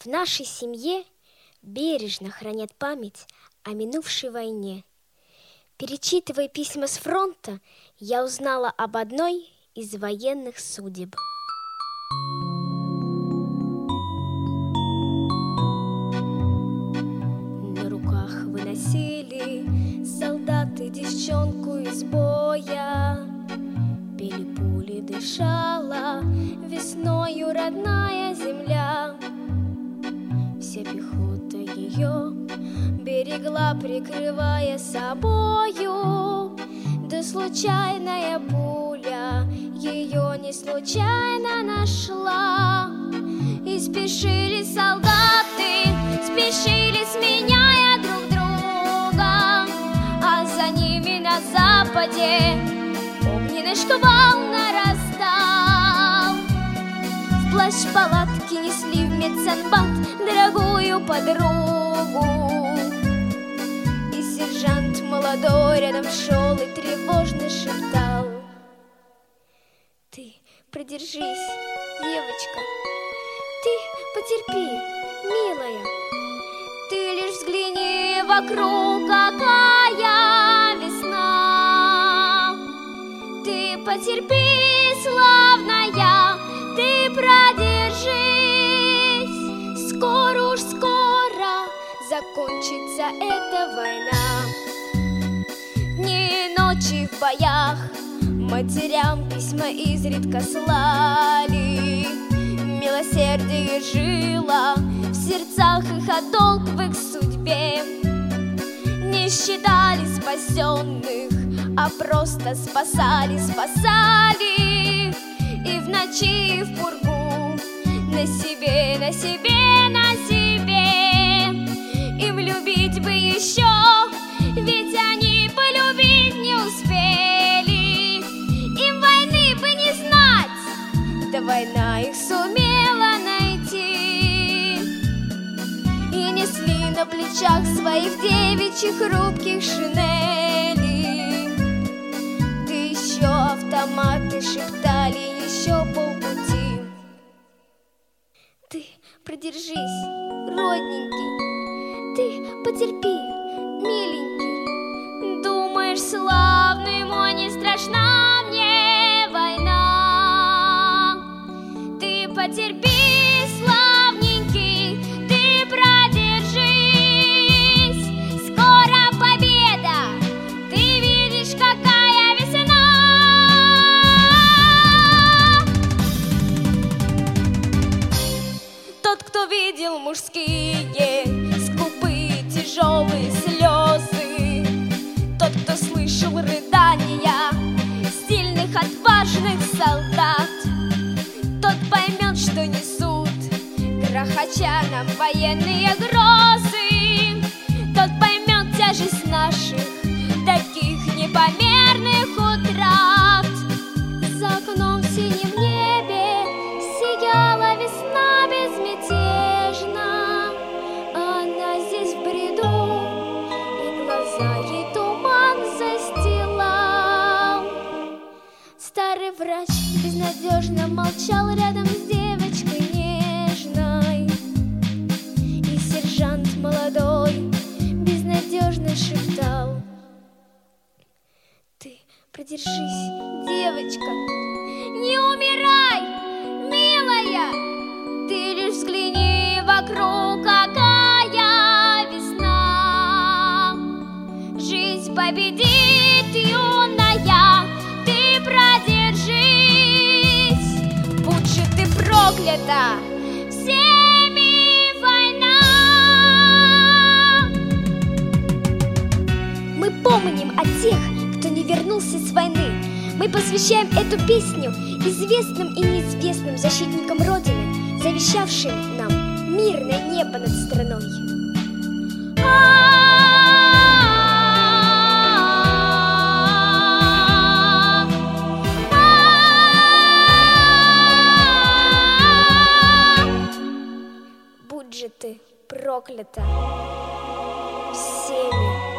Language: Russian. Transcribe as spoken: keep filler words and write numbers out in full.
В нашей семье бережно хранят память о минувшей войне. Перечитывая письма с фронта, я узнала об одной из военных судеб. На руках выносили солдаты девчонку из боя. Пели пули, дышала весною родная земля. Вся пехота ее берегла, прикрывая собою. Да случайная пуля ее не случайно нашла. И спешили солдаты, спешили, сменяя друг друга, а за ними на западе огненный шквал нарастал. В плащ палатки несли в медсанбат дорогую подругу. И сержант молодой рядом шел и тревожно шептал: ты продержись, девочка, ты потерпи, милая. Ты лишь взгляни вокруг, какая весна. Ты потерпи, славная, ты продержись. Скоро уж скоро закончится эта война. Дни и ночи в боях матерям письма изредка слали. Милосердие жило в сердцах их, а долг в их судьбе. Не считали спасенных, а просто спасали, спасали. И в ночи, и в пургу на себе, на себе, на себе. Им любить бы еще, ведь они полюбить не успели. Им войны бы не знать, да война их сумела найти. И несли на плечах своих девичьих хрупких шинелей. Да еще автоматы шептали еще полпути. Ты продержись, родненький, ты потерпи, миленький. Думаешь, славный мой, не страшна мне война. Ты потерпи, славненький, ты продержись. Скоро победа, ты видишь, какая весна. Тот, кто видел мужские скупые тяжелые слезы, тот, кто слышал рыдания сильных, отважных солдат, тот поймет, что несут, грохоча нам военные грозы. Тот поймет тяжесть наших таких непомерных утрат. За окном в синем небе сияла весна безмятежно. Она здесь в бреду, и глаза ей туман застилал. Старый врач безнадежно молчал рядом с девочкой нежной. И сержант молодой безнадежно шептал: ты продержись, девочка, не умирай, милая. Ты лишь взгляни вокруг, какая весна. Жизнь победит, юная, ты продержись. Будь же ты проклята, всеми война. Мы помним о тех, кто не вернулся с войны. Мы посвящаем эту песню известным и неизвестным защитникам Родины, завещавшим нам мирное небо над страной. Будь же ты проклята всеми